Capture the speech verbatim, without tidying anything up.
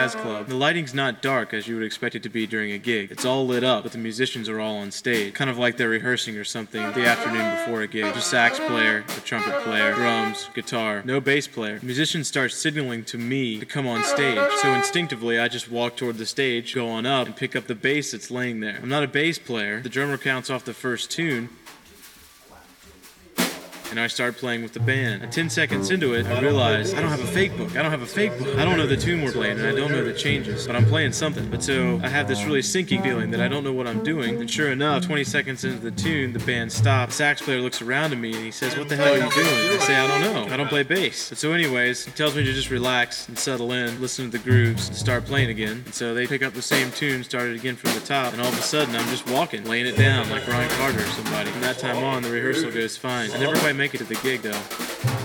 jazz club. The lighting's not dark as you would expect it to be during a gig. It's all lit up, but the musicians are all on stage, kind of like they're rehearsing or something the afternoon before a gig. Just sax player, a trumpet player, drums, guitar, no bass player. The musicians start signaling to me to come on stage, so instinctively I just walk toward the stage, go on up, and pick up the bass that's laying there. I'm not a bass player. The drummer counts off the first tune, and I start playing with the band. And ten seconds into it, I realize I don't have a fake book. I don't have a fake book. I don't know the tune we're playing, and I don't know the changes, but I'm playing something. But so I have this really sinking feeling that I don't know what I'm doing. And sure enough, twenty seconds into the tune, the band stops. The sax player looks around at me and he says, "What the hell are you doing?" I say, "I don't know. I don't play bass." But so anyways, he tells me to just relax and settle in, listen to the grooves, and start playing again. And so they pick up the same tune, start it again from the top, and all of a sudden I'm just walking, laying it down like Ryan Carter or somebody. From that time on, the rehearsal goes fine. I never quite make it to the gig though.